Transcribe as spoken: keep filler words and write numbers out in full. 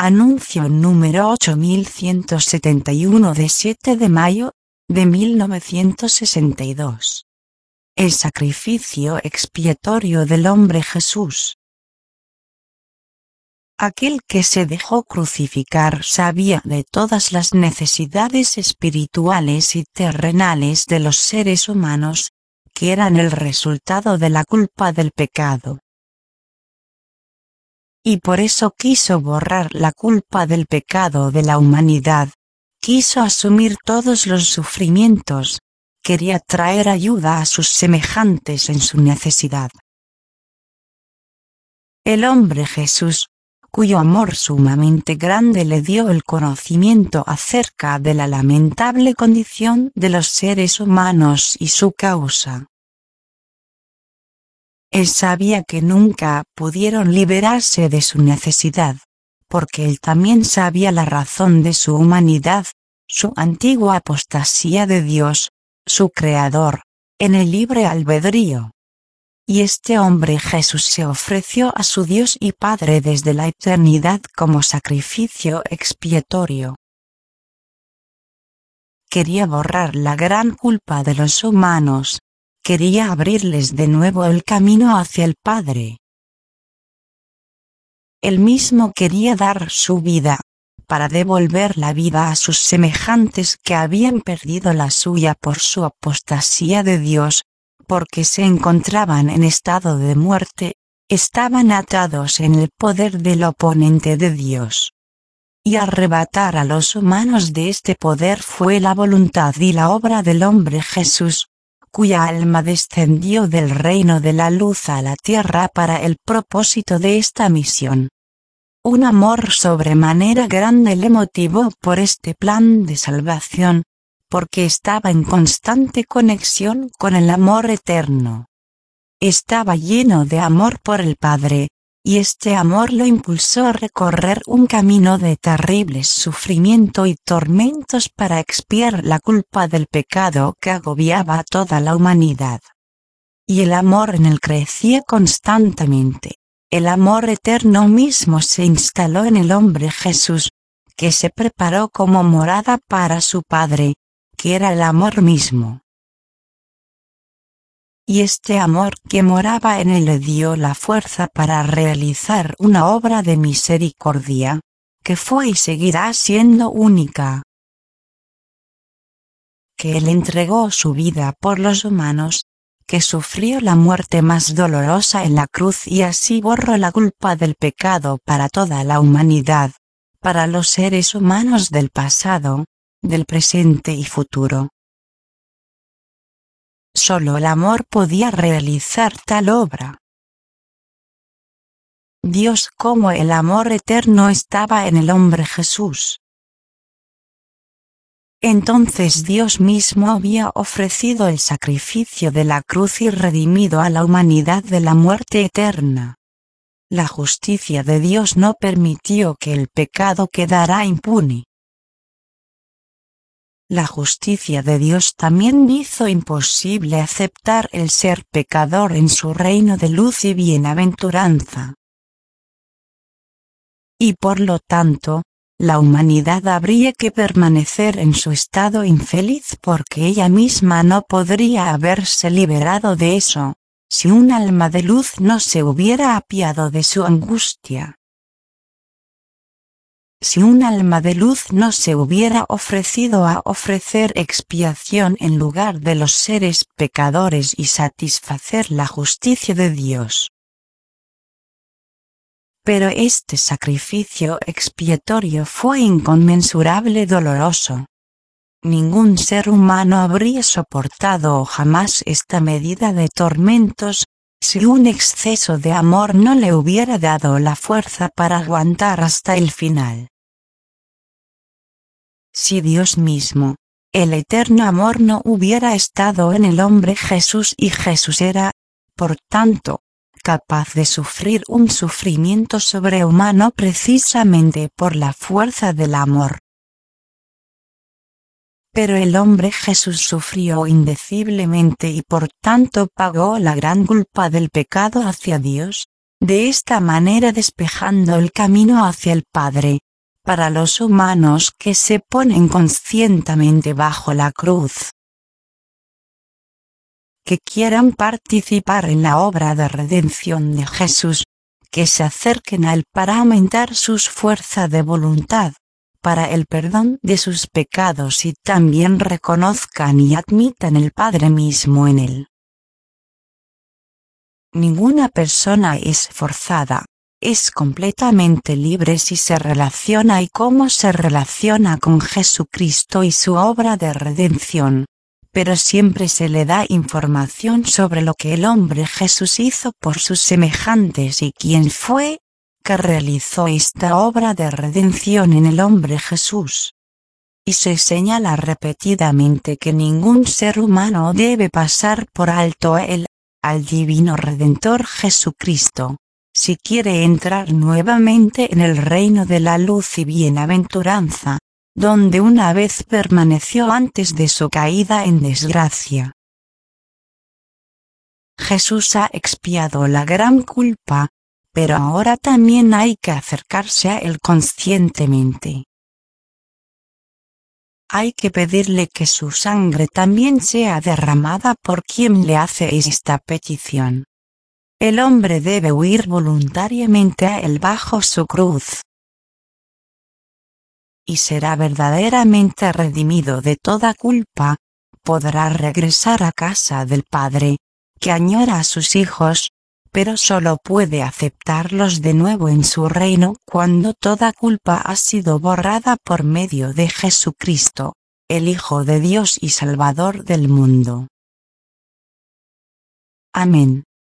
Anuncio número ocho mil ciento setenta y uno de siete de mayo de mil novecientos sesenta y dos. El sacrificio expiatorio del hombre Jesús. Aquel que se dejó crucificar sabía de todas las necesidades espirituales y terrenales de los seres humanos, que eran el resultado de la culpa del pecado. Y por eso quiso borrar la culpa del pecado de la humanidad, quiso asumir todos los sufrimientos, quería traer ayuda a sus semejantes en su necesidad. El hombre Jesús, cuyo amor sumamente grande le dio el conocimiento acerca de la lamentable condición de los seres humanos y su causa. Él sabía que nunca pudieron liberarse de su necesidad, porque él también sabía la razón de su humanidad, su antigua apostasía de Dios, su Creador, en el libre albedrío. Y este hombre Jesús se ofreció a su Dios y Padre desde la eternidad como sacrificio expiatorio. Quería borrar la gran culpa de los humanos, quería abrirles de nuevo el camino hacia el Padre. Él mismo quería dar su vida, para devolver la vida a sus semejantes que habían perdido la suya por su apostasía de Dios, porque se encontraban en estado de muerte, estaban atados en el poder del oponente de Dios. Y arrebatar a los humanos de este poder fue la voluntad y la obra del hombre Jesús, cuya alma descendió del reino de la luz a la tierra para el propósito de esta misión. Un amor sobremanera grande le motivó por este plan de salvación, porque estaba en constante conexión con el amor eterno. Estaba lleno de amor por el Padre, y este amor lo impulsó a recorrer un camino de terribles sufrimiento y tormentos para expiar la culpa del pecado que agobiaba a toda la humanidad. Y el amor en él crecía constantemente. El amor eterno mismo se instaló en el hombre Jesús, que se preparó como morada para su Padre, que era el amor mismo. Y este amor que moraba en él le dio la fuerza para realizar una obra de misericordia, que fue y seguirá siendo única. Que él entregó su vida por los humanos, que sufrió la muerte más dolorosa en la cruz y así borró la culpa del pecado para toda la humanidad, para los seres humanos del pasado, del presente y futuro. Solo el amor podía realizar tal obra. Dios como el amor eterno estaba en el hombre Jesús. Entonces Dios mismo había ofrecido el sacrificio de la cruz y redimido a la humanidad de la muerte eterna. La justicia de Dios no permitió que el pecado quedara impune. La justicia de Dios también hizo imposible aceptar el ser pecador en su reino de luz y bienaventuranza. Y por lo tanto, la humanidad habría que permanecer en su estado infeliz porque ella misma no podría haberse liberado de eso, si un alma de luz no se hubiera apiado de su angustia. Si un alma de luz no se hubiera ofrecido a ofrecer expiación en lugar de los seres pecadores y satisfacer la justicia de Dios. Pero este sacrificio expiatorio fue inconmensurable doloroso. Ningún ser humano habría soportado jamás esta medida de tormentos, si un exceso de amor no le hubiera dado la fuerza para aguantar hasta el final. Si Dios mismo, el eterno amor no hubiera estado en el hombre Jesús y Jesús era, por tanto, capaz de sufrir un sufrimiento sobrehumano precisamente por la fuerza del amor. Pero el hombre Jesús sufrió indeciblemente y por tanto pagó la gran culpa del pecado hacia Dios, de esta manera despejando el camino hacia el Padre, para los humanos que se ponen conscientemente bajo la cruz, que quieran participar en la obra de redención de Jesús, que se acerquen a Él para aumentar sus fuerzas de voluntad, para el perdón de sus pecados y también reconozcan y admitan el Padre mismo en Él. Ninguna persona es forzada, es completamente libre si se relaciona y cómo se relaciona con Jesucristo y su obra de redención, pero siempre se le da información sobre lo que el hombre Jesús hizo por sus semejantes y quién fue que realizó esta obra de redención en el hombre Jesús. Y se señala repetidamente que ningún ser humano debe pasar por alto a él, al divino Redentor Jesucristo, si quiere entrar nuevamente en el reino de la luz y bienaventuranza, donde una vez permaneció antes de su caída en desgracia. Jesús ha expiado la gran culpa, pero ahora también hay que acercarse a Él conscientemente. Hay que pedirle que su sangre también sea derramada por quien le hace esta petición. El hombre debe huir voluntariamente a Él bajo su cruz, y será verdaderamente redimido de toda culpa, podrá regresar a casa del Padre, que añora a sus hijos, pero solo puede aceptarlos de nuevo en su reino cuando toda culpa ha sido borrada por medio de Jesucristo, el Hijo de Dios y Salvador del mundo. Amén.